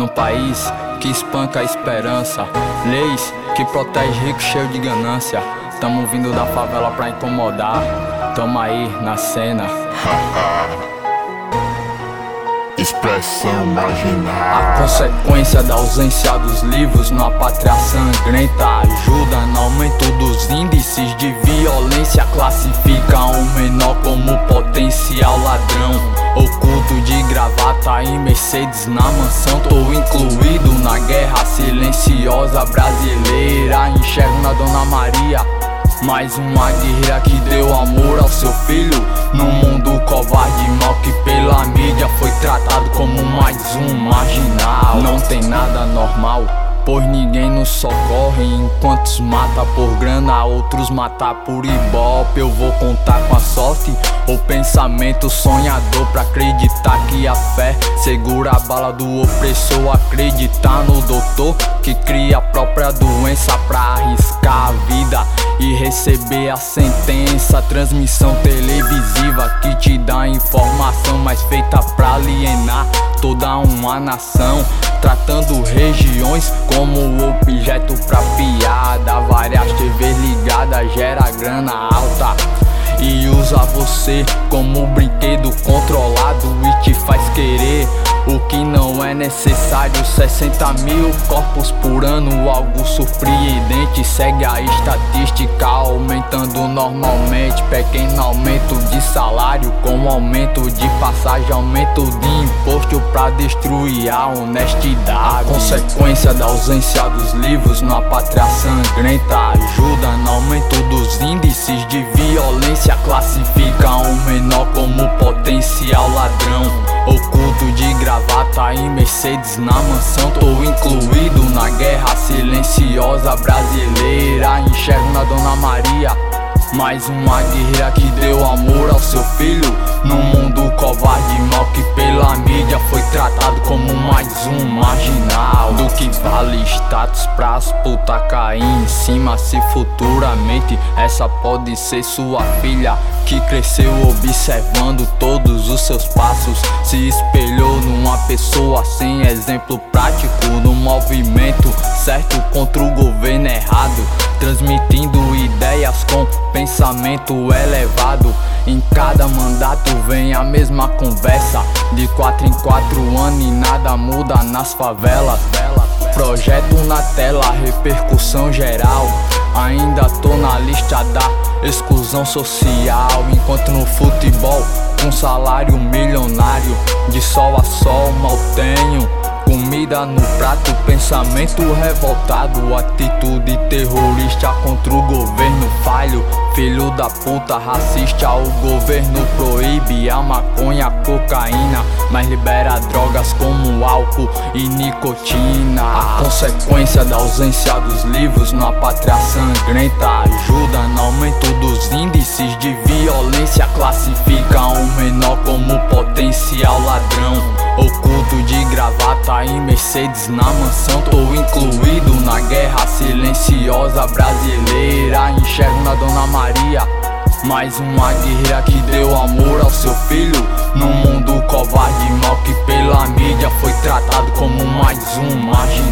num país que espanca a esperança, leis que protege rico cheio de ganância. Tamo vindo da favela pra incomodar, tamo aí na cena. Expressão marginal. A consequência da ausência dos livros numa pátria sangrenta ajuda no aumento dos índices de violência. Classifica um menor como potencial ladrão, oculto de gravata e Mercedes na mansão. Tô incluído na guerra silenciosa brasileira. Enxergo na Dona Maria mais uma guerreira que deu amor ao seu filho, num mundo covarde e mal que pela mídia foi tratado como mais um marginal. Não tem nada normal, pois ninguém nos socorre. Enquanto os mata por grana, outros mata por ibope. Eu vou contar com a sorte ou pensamento sonhador pra acreditar que a fé segura a bala do opressor. Acreditar no doutor que cria a própria doença pra arriscar a vida e receber a sentença. Transmissão televisiva que te dá informação, mas feita pra alienar toda uma nação, tratando regiões como objeto pra piada. Várias TVs ligadas gera grana alta e usa você como brinquedo controlado e te faz querer o que não é necessário. 60 mil corpos por ano, algo surpreendente. Segue a estatística aumentando normalmente. Pequeno aumento de salário com aumento de passagem, aumento de imposto pra destruir a honestidade. A consequência da ausência dos livros numa pátria sangrenta ajuda no aumento dos índices de violência. Classifica um menor como potencial ladrão, oculto de gravata e Mercedes na mansão. Tô incluído na guerra silenciosa brasileira. Enxergo na Dona Maria mais uma guerreira que deu amor ao seu filho, num mundo covarde e mal que pela mídia foi tratado como mais um marginal. Do que vale status pras puta cair em cima, se futuramente essa pode ser sua filha, que cresceu observando todos os seus passos, se espelhou numa pessoa sem exemplo prático, no movimento certo contra o governo errado, transmitindo ideias com pensamento elevado. Em cada mandato vem a mesma conversa, de 4 em 4 anos e nada muda nas favelas. Projeto na tela, repercussão geral. Ainda tô na lista da exclusão social, enquanto no futebol com salário milionário, de sol a sol mal tenho comida no prato. Pensamento revoltado, atitude terrorista contra o governo falho. Filho da puta racista, o governo proíbe a maconha, a cocaína, mas libera drogas como álcool e nicotina. A consequência da ausência dos livros numa pátria sangrenta ajuda no aumento dos índices de violência. Classifica um menor como potencial ladrão, oculto de gravata e Mercedes na mansão. Tô incluído na guerra silenciosa brasileira. Enxergo na Dona Maria mais uma guerreira que deu amor ao seu filho, num mundo covarde e mal que pela mídia foi tratado como mais um marginal.